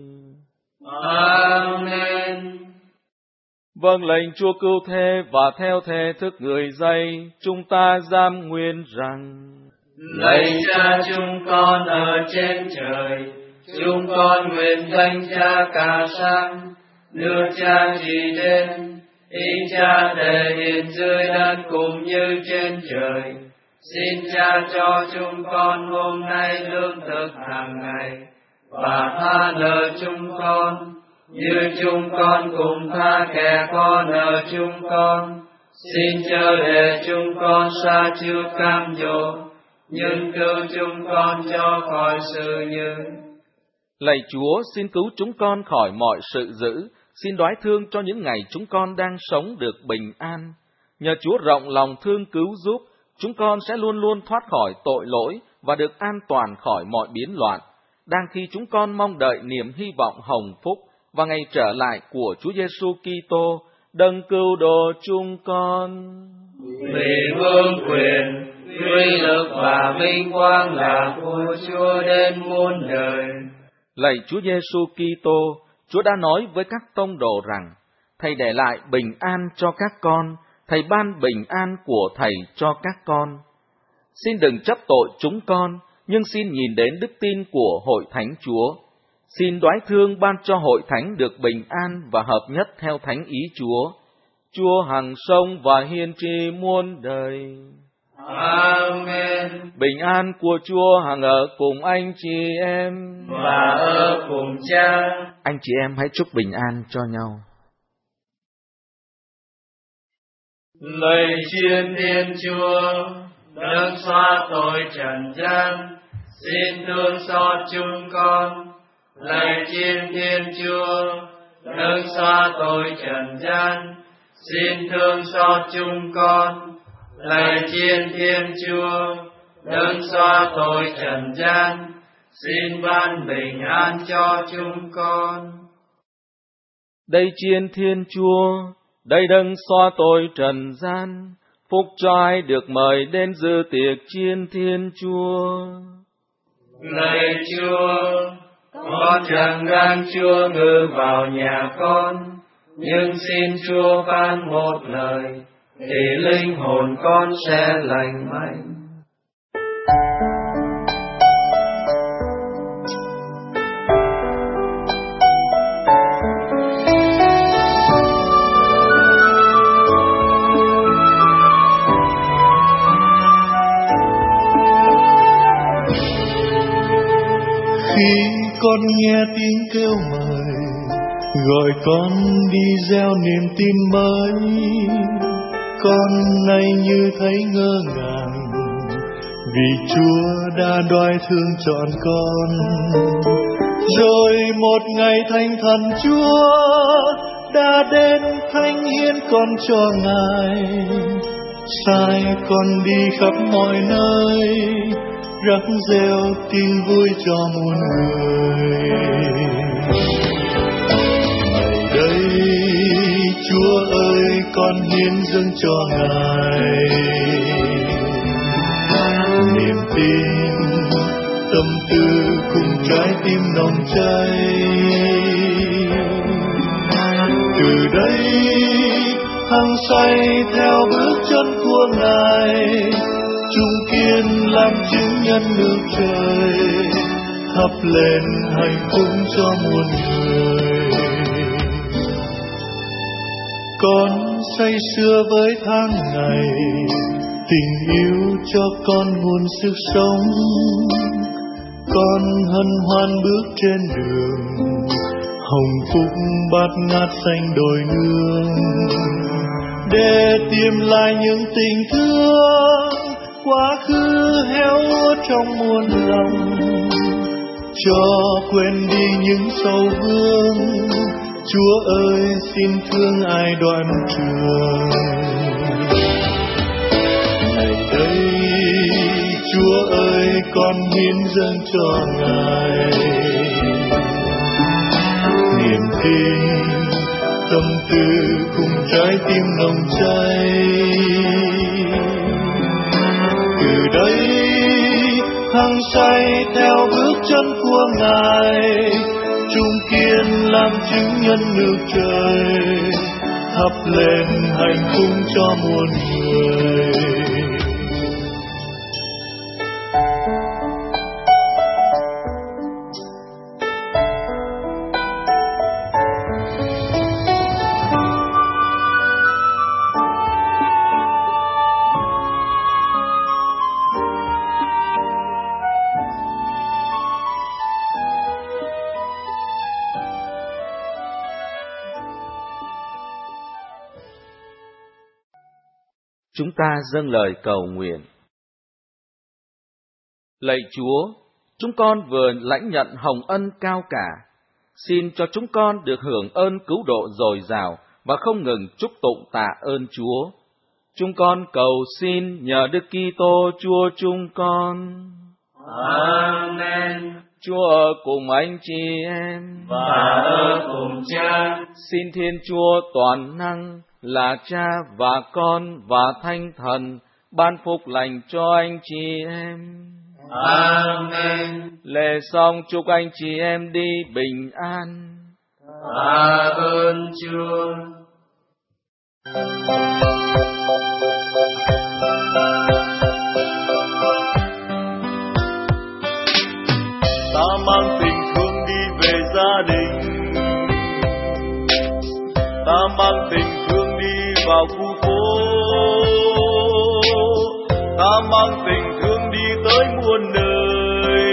Amen. Vâng lệnh Chúa cứu thế và theo thể thức người dạy, chúng ta giam nguyện rằng: Lạy Cha chúng con ở trên trời, chúng con nguyện danh Cha cả sáng, nước Cha trị đến, ý Cha thể hiện dưới đất cũng như trên trời. Xin Cha cho chúng con hôm nay lương thực hàng ngày, và tha nợ chúng con, như chúng con cũng tha kẻ có nợ chúng con. Xin chớ để chúng con sa chư cam dỗ, nhưng cứu chúng con cho khỏi sự dữ. Lạy Chúa, xin cứu chúng con khỏi mọi sự dữ. Xin đoái thương cho những ngày chúng con đang sống được bình an. Nhờ Chúa rộng lòng thương cứu giúp, chúng con sẽ luôn luôn thoát khỏi tội lỗi và được an toàn khỏi mọi biến loạn, đang khi chúng con mong đợi niềm hy vọng hồng phúc và ngày trở lại của Chúa Giêsu Kitô, đấng cứu độ chúng con. Vì vương quyền, uy lực và vinh quang là của Chúa đến muôn đời. Lạy Chúa Giêsu Kitô, Chúa đã nói với các tông đồ rằng: Thầy để lại bình an cho các con, Thầy ban bình an của Thầy cho các con. Xin đừng chấp tội chúng con, nhưng xin nhìn đến đức tin của Hội Thánh Chúa. Xin đoái thương ban cho Hội Thánh được bình an và hợp nhất theo thánh ý Chúa. Chúa hằng sống và hiên tri muôn đời. Amen. Bình an của Chúa hằng ở cùng anh chị em và ở cùng Cha. Anh chị em hãy chúc bình an cho nhau. Lạy Chiên Thiên Chúa, đấng xóa tội trần gian, xin thương xót chúng con. Lạy Chiên Thiên Chúa, đấng xóa tội trần gian, xin thương xót chúng con. Lạy Chiên Thiên Chúa, đấng xóa tội trần gian, xin ban bình an cho chúng con. Đây Chiên Thiên Chúa, đây đấng xóa tội trần gian, phúc cho ai được mời đến dự tiệc Chiên Thiên Chúa. Lạy Chúa, con chẳng đang Chúa ngự vào nhà con, nhưng xin Chúa phán một lời, thì linh hồn con sẽ lành mạnh. Khi con nghe tiếng kêu mời, gọi con đi gieo niềm tin mới, con nay như thấy ngơ ngàng, vì Chúa đã đoái thương chọn con. Rồi một ngày thánh thần Chúa đã đến thánh hiến con cho Ngài, sai con đi khắp mọi nơi, rắc reo tin vui cho muôn người. Ngày đây Chúa ơi, con hiến dâng cho Ngài niềm tin, tâm tư cùng trái tim nồng cháy. Từ đây hăng say theo bước chân của Ngài, chung kiên làm chứng nhân nước trời, thắp lên hạnh phúc cho muôn người. Con say sưa với tháng ngày, tình yêu cho con nguồn sức sống. Con hân hoan bước trên đường, hồng phúc bát ngát xanh đồi nương, để tìm lại những tình thương quá khứ héo úa trong muôn lòng, cho quên đi những sầu vương. Chúa ơi, xin thương ai đoạn trường. Ngày đây Chúa ơi, con hiến dâng cho Ngài niềm tin, tâm tư cùng trái tim nồng cháy. Từ đây hăng say theo bước chân của Ngài, chung kiên làm chứng nhân nước trời, thắp lên hạnh phúc cho muôn người. Chúng ta dâng lời cầu nguyện. Lạy Chúa, chúng con vừa lãnh nhận hồng ân cao cả. Xin cho chúng con được hưởng ơn cứu độ dồi dào và không ngừng chúc tụng tạ ơn Chúa. Chúng con cầu xin nhờ Đức Kitô Chúa chúng con. Amen. Chúa ở cùng anh chị em và ở cùng Cha. Xin Thiên Chúa toàn năng là Cha và Con và Thánh Thần ban phúc lành cho anh chị em. Amen. Lễ xong chúc anh chị em đi bình an. Tạ ơn Chúa. Ta mang tình thương đi về gia đình, ta mang tình thương đi vào khu phố, ta mang tình thương đi tới muôn nơi,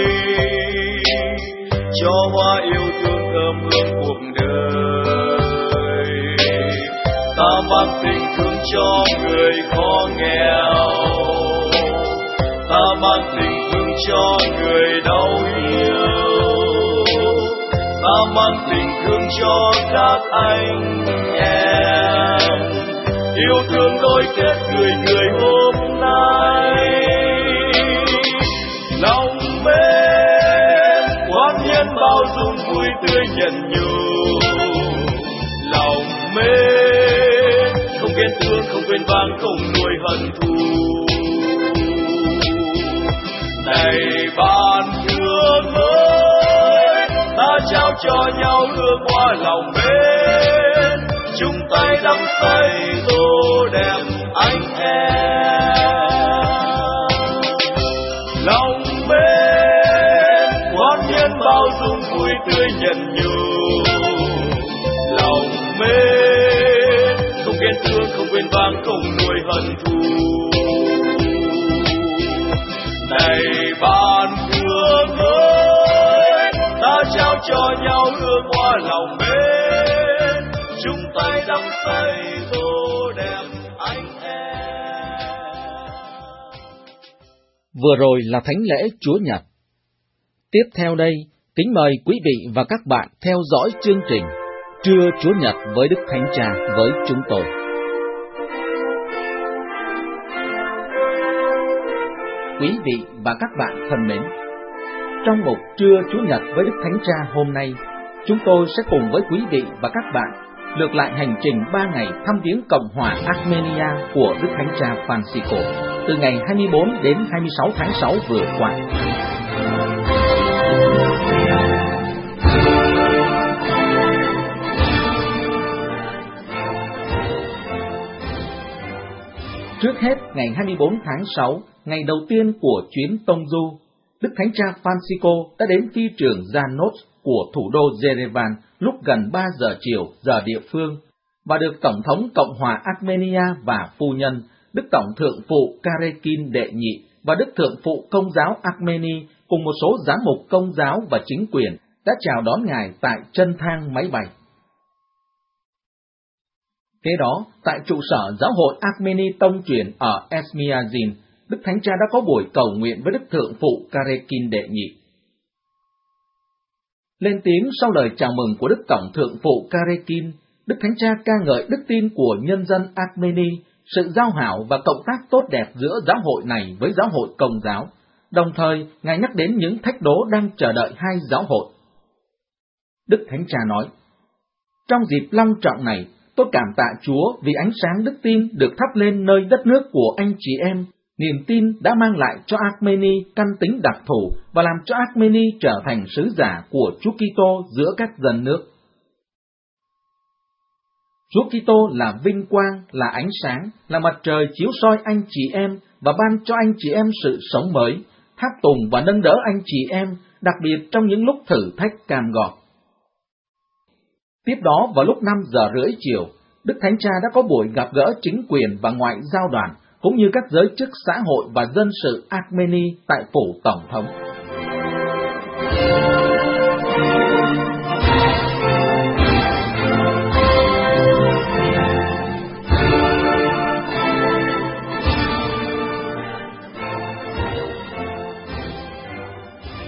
cho hoa yêu thương thơm hương cuộc đời. Ta mang tình thương cho người khó nghèo, ta mang tình thương cho người đau yêu, ta mang tình thương cho các anh em yêu thương đôi kết người người hôm nay. Lòng mến quang nhân bao dung vui tươi nhẫn nhủ, lòng mến không ghen thương không quên vang không nuôi hận thù. Này ban thương ơi, ta trao cho nhau hương hoa lòng mến, chung tay đắm say tô đẹp anh em. Lòng mến quang nhân bao dung vui tươi nhẫn nhủ, lòng mến không ghen thương không quên vang không nuôi hận thù. Này ban thương ơi, ta trao cho nhau hương hoa lòng mến, chung tay đắm say tô đẹp anh em. Vừa rồi là thánh lễ Chúa Nhật. Tiếp theo đây, kính mời quý vị và các bạn theo dõi chương trình Trưa Chúa Nhật với Đức Thánh Cha với chúng tôi. Quý vị và các bạn thân mến, trong mục Trưa Chúa Nhật với Đức Thánh Cha hôm nay, chúng tôi sẽ cùng với quý vị và các bạn lược lại hành trình 3 ngày thăm viếng Cộng hòa Armenia của Đức Thánh Cha Francisco từ ngày 24 đến 26 tháng 6 vừa qua. Trước hết, ngày 24 tháng 6, ngày đầu tiên của chuyến tông du, Đức Thánh Cha Francisco đã đến phi trường Janos của thủ đô Yerevan lúc gần 3 giờ chiều giờ địa phương, và được Tổng thống Cộng hòa Armenia và phu nhân, Đức Tổng thượng phụ Karekin đệ nhị và Đức thượng phụ Công giáo Armenia cùng một số giám mục Công giáo và chính quyền đã chào đón ngài tại chân thang máy bay. Kế đó, tại trụ sở Giáo hội Armenia Tông truyền ở Esmiazin, Đức Thánh Cha đã có buổi cầu nguyện với Đức Thượng phụ Karekin đệ nhị. Lên tiếng sau lời chào mừng của Đức Tổng thượng phụ Karekin, Đức Thánh Cha ca ngợi đức tin của nhân dân Armenia, sự giao hảo và cộng tác tốt đẹp giữa giáo hội này với giáo hội Công giáo. Đồng thời, Ngài nhắc đến những thách đố đang chờ đợi hai giáo hội. Đức Thánh Cha nói, trong dịp long trọng này, tôi cảm tạ Chúa vì ánh sáng đức tin được thắp lên nơi đất nước của anh chị em. Niềm tin đã mang lại cho Armenia căn tính đặc thù và làm cho Armenia trở thành sứ giả của Chúa Kitô giữa các dân nước. Chúa Kitô là vinh quang, là ánh sáng, là mặt trời chiếu soi anh chị em và ban cho anh chị em sự sống mới, tháp tùng và nâng đỡ anh chị em, đặc biệt trong những lúc thử thách cam go. Tiếp đó, vào lúc 5 giờ rưỡi chiều, Đức Thánh Cha đã có buổi gặp gỡ chính quyền và ngoại giao đoàn, cũng như các giới chức xã hội và dân sự Armenia tại phủ Tổng thống.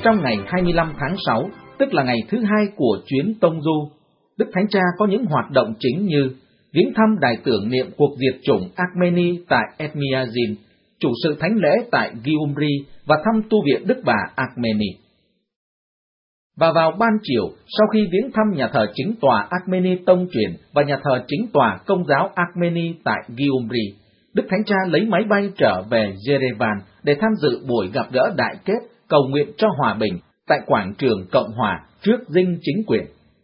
Trong ngày 25 tháng 6, tức là ngày thứ hai của chuyến tông du, Đức Thánh Cha có những hoạt động chính như viếng thăm đài tưởng niệm cuộc diệt chủng Armeni tại Etmiadzin, chủ sự thánh lễ tại Gyumri và thăm tu viện Đức Bà Armeni. Và vào ban chiều, sau khi viếng thăm nhà thờ chính tòa Armeni tông truyền và nhà thờ chính tòa Công giáo Armeni tại Gyumri, Đức Thánh Cha lấy máy bay trở về Yerevan để tham dự buổi gặp gỡ đại kết cầu nguyện cho hòa bình tại quảng trường Cộng hòa trước dinh chính quyền.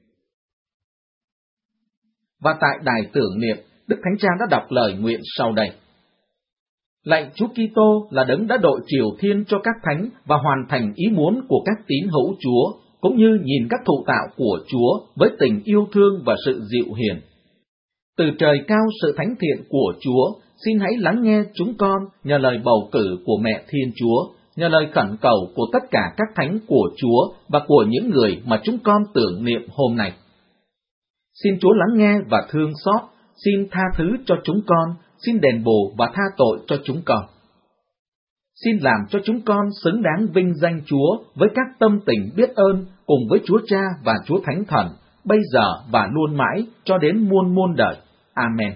Và tại đài tưởng niệm, Đức Thánh Cha đã đọc lời nguyện sau đây: Lạy Chúa Kitô là đấng đã đội triều thiên cho các thánh và hoàn thành ý muốn của các tín hữu Chúa, cũng như nhìn các thụ tạo của Chúa với tình yêu thương và sự dịu hiền. Từ trời cao sự thánh thiện của Chúa, xin hãy lắng nghe chúng con nhờ lời bầu cử của Mẹ Thiên Chúa, nhờ lời khẩn cầu của tất cả các thánh của Chúa và của những người mà chúng con tưởng niệm hôm nay. Xin Chúa lắng nghe và thương xót, xin tha thứ cho chúng con, xin đền bù và tha tội cho chúng con. Xin làm cho chúng con xứng đáng vinh danh Chúa với các tâm tình biết ơn cùng với Chúa Cha và Chúa Thánh Thần, bây giờ và luôn mãi cho đến muôn muôn đời. Amen.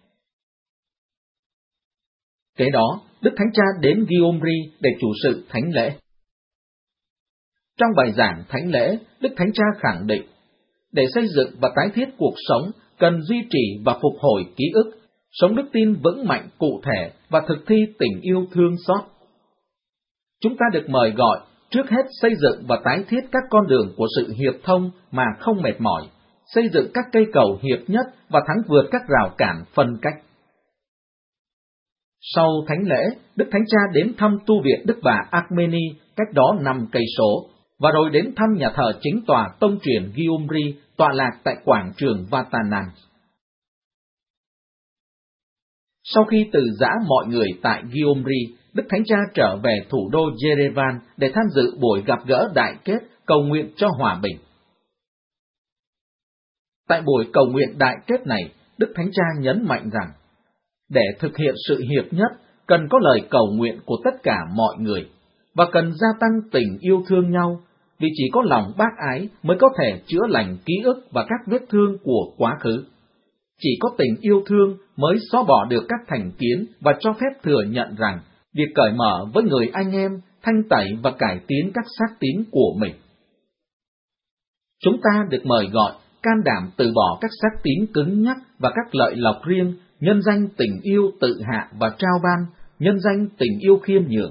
Kế đó, Đức Thánh Cha đến Gyumri để chủ sự thánh lễ. Trong bài giảng thánh lễ, Đức Thánh Cha khẳng định, để xây dựng và tái thiết cuộc sống, cần duy trì và phục hồi ký ức, sống đức tin vững mạnh cụ thể và thực thi tình yêu thương xót. Chúng ta được mời gọi trước hết xây dựng và tái thiết các con đường của sự hiệp thông mà không mệt mỏi, xây dựng các cây cầu hiệp nhất và thắng vượt các rào cản phân cách. Sau thánh lễ, Đức Thánh Cha đến thăm tu viện Đức Bà Armeni cách đó 5 cây số, và rồi đến thăm nhà thờ chính tòa tông truyền Gyumri tọa lạc tại quảng trường Vatanan. Sau khi từ giã mọi người tại Gyumri, Đức Thánh Cha trở về thủ đô Yerevan để tham dự buổi gặp gỡ đại kết cầu nguyện cho hòa bình. Tại buổi cầu nguyện đại kết này, Đức Thánh Cha nhấn mạnh rằng, để thực hiện sự hiệp nhất, cần có lời cầu nguyện của tất cả mọi người, và cần gia tăng tình yêu thương nhau, vì chỉ có lòng bác ái mới có thể chữa lành ký ức và các vết thương của quá khứ. Chỉ có tình yêu thương mới xóa bỏ được các thành kiến và cho phép thừa nhận rằng việc cởi mở với người anh em, thanh tẩy và cải tiến các xác tín của mình. Chúng ta được mời gọi can đảm từ bỏ các xác tín cứng nhắc và các lợi lộc riêng, nhân danh tình yêu tự hạ và trao ban, nhân danh tình yêu khiêm nhường.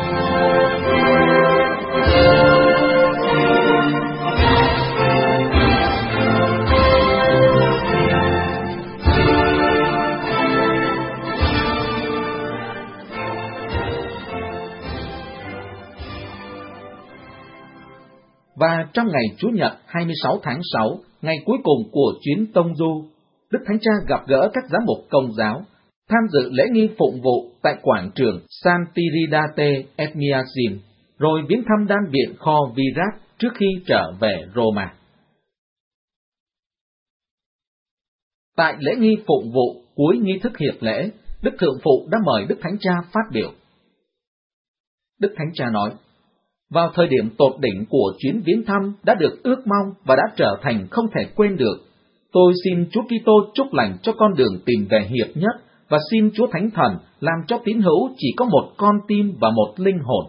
Và trong ngày Chủ nhật 26 tháng 6, ngày cuối cùng của chuyến tông du, Đức Thánh Cha gặp gỡ các giám mục Công giáo, tham dự lễ nghi phụng vụ tại quảng trường Santiridate Etmiadzin, rồi viếng thăm đan viện kho Virat trước khi trở về Roma. Tại lễ nghi phụng vụ cuối nghi thức hiệp lễ, Đức Thượng Phụ đã mời Đức Thánh Cha phát biểu. Đức Thánh Cha nói, vào thời điểm tột đỉnh của chuyến viếng thăm đã được ước mong và đã trở thành không thể quên được, tôi xin Chúa Kitô chúc lành cho con đường tìm về hiệp nhất, và xin Chúa Thánh Thần làm cho tín hữu chỉ có một con tim và một linh hồn.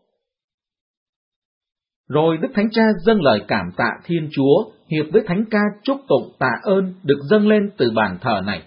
Rồi Đức Thánh Cha dâng lời cảm tạ Thiên Chúa, hiệp với thánh ca chúc tụng tạ ơn được dâng lên từ bàn thờ này.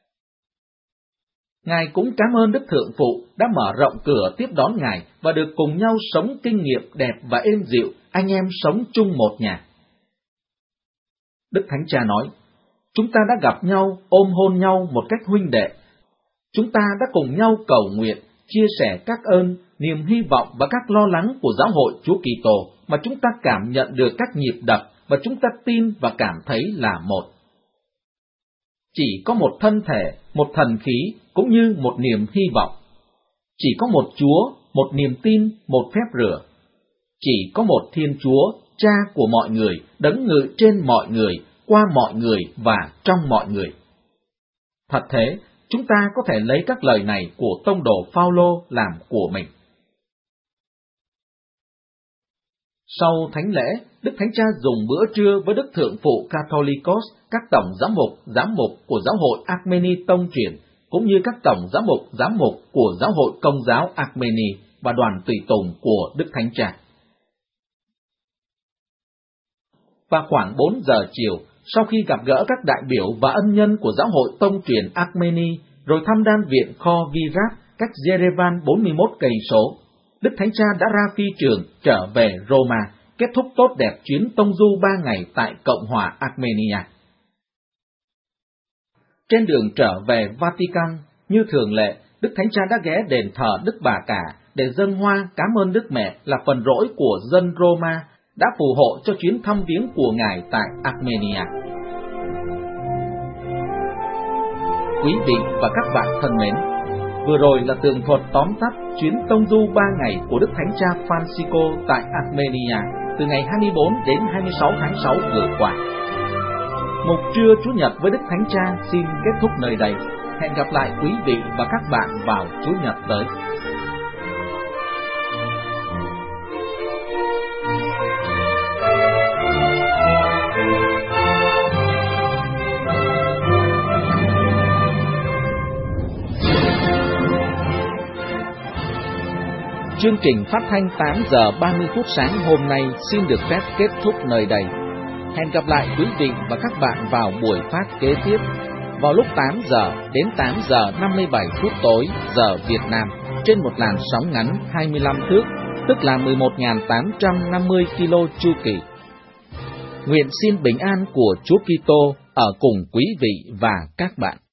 Ngài cũng cảm ơn Đức Thượng Phụ đã mở rộng cửa tiếp đón Ngài và được cùng nhau sống kinh nghiệm đẹp và êm dịu, anh em sống chung một nhà. Đức Thánh Cha nói, chúng ta đã gặp nhau, ôm hôn nhau một cách huynh đệ. Chúng ta đã cùng nhau cầu nguyện, chia sẻ các ơn, niềm hy vọng và các lo lắng của giáo hội Chúa Kitô mà chúng ta cảm nhận được các nhịp đập và chúng ta tin và cảm thấy là một. Chỉ có một thân thể, một thần khí, cũng như một niềm hy vọng. Chỉ có một Chúa, một niềm tin, một phép rửa. Chỉ có một Thiên Chúa, Cha của mọi người, đấng ngự trên mọi người, qua mọi người và trong mọi người. Thật thế, chúng ta có thể lấy các lời này của tông đồ Phaolô làm của mình. Sau thánh lễ, Đức Thánh Cha dùng bữa trưa với Đức Thượng phụ Catholicos, các tổng giám mục của giáo hội Armeni tông truyền, cũng như các tổng giám mục của giáo hội Công giáo Armeni và đoàn tùy tùng của Đức Thánh Cha. Và khoảng 4 giờ chiều, sau khi gặp gỡ các đại biểu và ân nhân của giáo hội tông truyền Armeni, rồi thăm đan viện kho Virat cách Yerevan 41 cây số, Đức Thánh Cha đã ra phi trường trở về Roma, kết thúc tốt đẹp chuyến tông du 3 ngày tại Cộng hòa Armenia. Trên đường trở về Vatican, như thường lệ, Đức Thánh Cha đã ghé đền thờ Đức Bà Cả để dâng hoa cảm ơn Đức Mẹ là phần rỗi của dân Roma đã phù hộ cho chuyến thăm viếng của Ngài tại Armenia. Quý vị và các bạn thân mến, vừa rồi là tường thuật tóm tắt chuyến tông du 3 ngày của Đức Thánh Cha Francisco tại Armenia từ ngày 24 đến 26 tháng 6 vừa qua. Mục trưa Chủ nhật với Đức Thánh Cha xin kết thúc nơi đây. Hẹn gặp lại quý vị và các bạn vào Chủ nhật tới. Chương trình phát thanh 8 giờ 30 phút sáng hôm nay xin được phép kết thúc nơi đây. Hẹn gặp lại quý vị và các bạn vào buổi phát kế tiếp vào lúc 8 giờ đến 8 giờ 57 phút tối giờ Việt Nam trên một làn sóng ngắn 25 thước, tức là 11.850 kilo chu kỳ. Nguyện xin bình an của Chúa Kitô ở cùng quý vị và các bạn.